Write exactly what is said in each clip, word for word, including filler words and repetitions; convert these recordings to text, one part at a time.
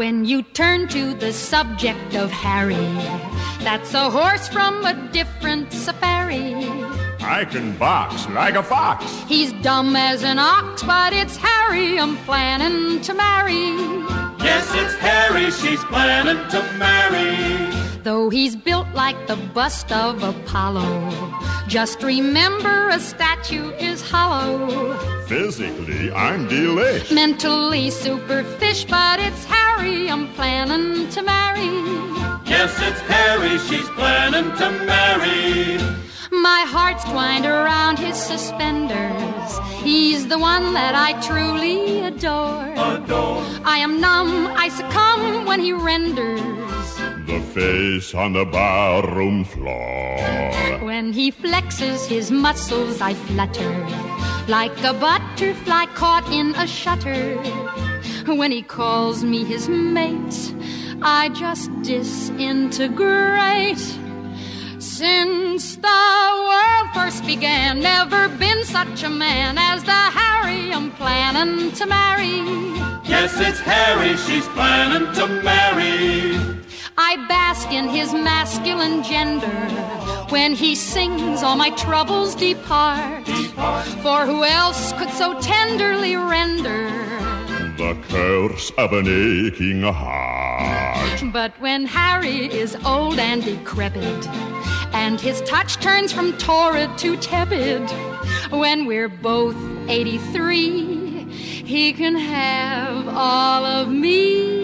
when you turn to the subject of Harry, that's a horse from a different safari. I can box like a fox. He's dumb as an ox, but it's Harry I'm planning to marry. Yes, it's Harry she's planning to marry. Though he's built like the bust of Apollo, just remember a statue is hollow. Physically, I'm delish. Mentally superfish, but it's Harry I'm planning to marry. Yes, it's Harry she's planning to marry. My heart's twined around his suspenders. He's the one that I truly adore. Adore. I am numb, I succumb when he renders the face on the barroom floor. When he flexes his muscles, I flutter like a butterfly caught in a shutter. When he calls me his mate, I just disintegrate. Since the world first began, never been such a man as the Harry I'm planning to marry. Yes, it's Harry she's planning to marry. I bask in his masculine gender. When he sings, all my troubles depart. depart. For who else could so tenderly render the curse of an aching heart? But when Harry is old and decrepit, and his touch turns from torrid to tepid, when we're both eighty-three, he can have all of me.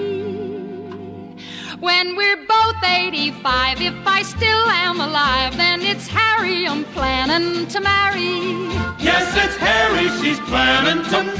When we're both eighty-five, if I still am alive, then it's Harry I'm planning to marry. Yes, it's Harry she's planning to